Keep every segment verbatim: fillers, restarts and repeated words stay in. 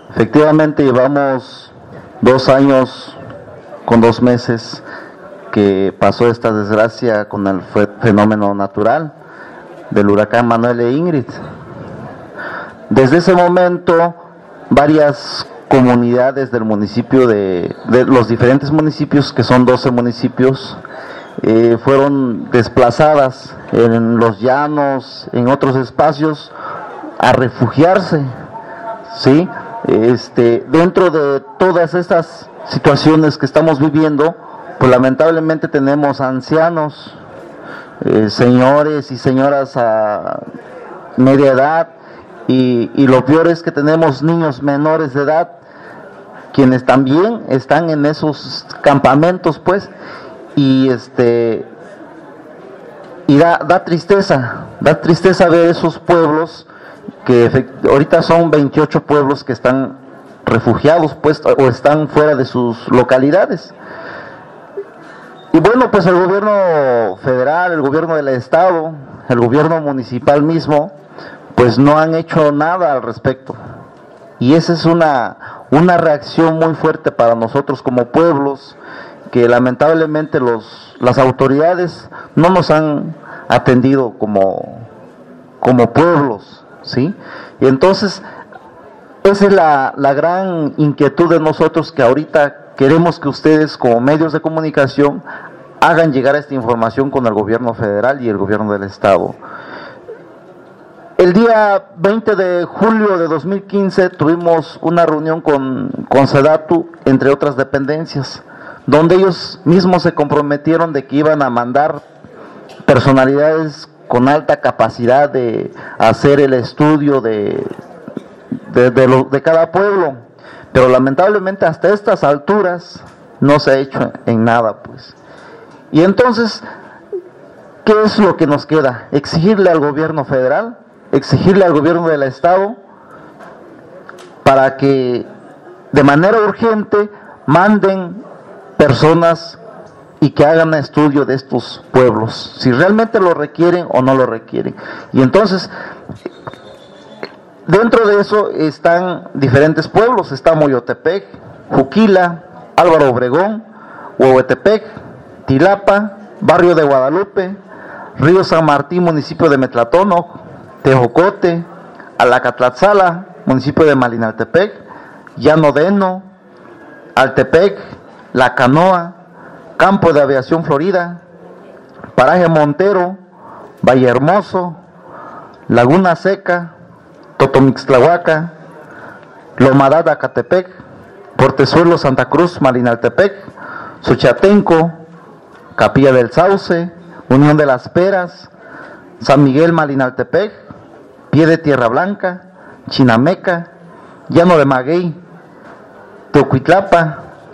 Efectivamente, llevamos dos años con dos meses que pasó esta desgracia con el fenómeno natural del huracán Manuel e Ingrid. Desde ese momento, varias comunidades del municipio de, de los diferentes municipios, que son doce municipios, eh, fueron desplazadas en los llanos, en otros espacios, a refugiarse, ¿sí? Este, dentro de todas estas situaciones que estamos viviendo, pues lamentablemente tenemos ancianos, eh, señores y señoras a media edad, y, y lo peor es que tenemos niños menores de edad, quienes también están en esos campamentos, pues, y este y da, da tristeza, da tristeza ver esos pueblos que ahorita son veintiocho pueblos que están refugiados, pues, o están fuera de sus localidades. Y bueno, pues el gobierno federal, el gobierno del estado, el gobierno municipal mismo, pues no han hecho nada al respecto. Y esa es una, una reacción muy fuerte para nosotros como pueblos, que lamentablemente los, las autoridades no nos han atendido como, como pueblos, ¿sí? Y entonces, esa es la, la gran inquietud de nosotros, que ahorita queremos que ustedes como medios de comunicación hagan llegar esta información con el gobierno federal y el gobierno del estado. El día veinte de julio de dos mil quince tuvimos una reunión con, con SEDATU, entre otras dependencias, donde ellos mismos se comprometieron de que iban a mandar personalidades con alta capacidad de hacer el estudio de, de, de, lo, de cada pueblo, pero lamentablemente hasta estas alturas no se ha hecho en nada, pues. Y entonces, ¿qué es lo que nos queda? Exigirle al gobierno federal, exigirle al gobierno del estado, para que de manera urgente manden personas y que hagan estudio de estos pueblos, si realmente lo requieren o no lo requieren. Y entonces, dentro de eso están diferentes pueblos, está Moyotepec, Juquila, Álvaro Obregón, Huehuetepec, Tilapa, Barrio de Guadalupe, Río San Martín, municipio de Metlatónoc, Tejocote, Alacatlatzala, municipio de Malinaltepec, Llano Deno, Altepec, La Canoa, Campo de Aviación Florida, Paraje Montero, Valle Hermoso, Laguna Seca, Totomixtlahuaca, Lomadad Acatepec, Portezuelo Santa Cruz Malinaltepec, Suchatenco, Capilla del Sauce, Unión de las Peras, San Miguel Malinaltepec, Pie de Tierra Blanca, Chinameca, Llano de Maguey, Teocuitlapa,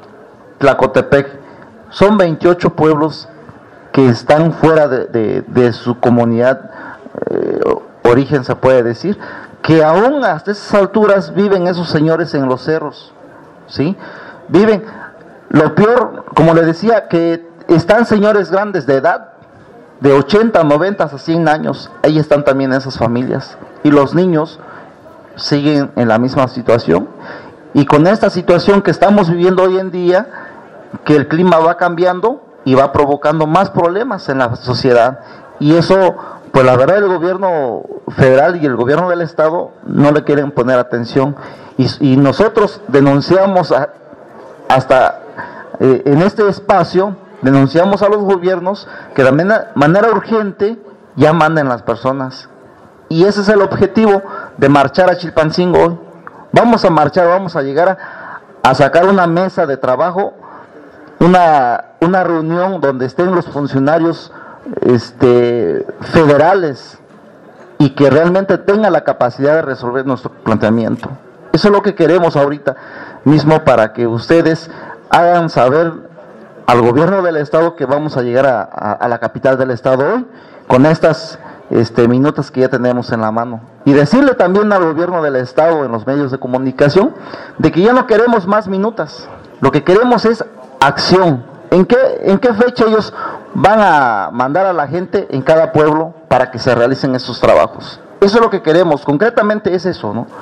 Tlacotepec. Son veintiocho pueblos que están fuera de, de, de su comunidad, eh, origen se puede decir, que aún hasta esas alturas viven esos señores en los cerros, ¿sí? Viven, lo peor, como le decía, que están señores grandes de edad, de ochenta, noventa a cien años, ahí están también esas familias, y los niños siguen en la misma situación. Y con esta situación que estamos viviendo hoy en día, que el clima va cambiando y va provocando más problemas en la sociedad, y eso, pues la verdad, el gobierno federal y el gobierno del estado no le quieren poner atención, y, y nosotros denunciamos a, hasta eh, en este espacio, denunciamos a los gobiernos que de manera, manera urgente ya manden las personas, y ese es el objetivo de marchar a Chilpancingo hoy. Vamos a marchar, vamos a llegar a, a sacar una mesa de trabajo, una, una reunión donde estén los funcionarios este, federales y que realmente tengan la capacidad de resolver nuestro planteamiento. Eso es lo que queremos ahorita mismo, para que ustedes hagan saber al gobierno del estado que vamos a llegar a, a, a la capital del estado hoy con estas este, minutos que ya tenemos en la mano, y decirle también al gobierno del estado en los medios de comunicación de que ya no queremos más minutas, lo que queremos es acción. ¿En qué, en qué fecha ellos van a mandar a la gente en cada pueblo para que se realicen esos trabajos? Eso es lo que queremos, concretamente es eso, ¿no?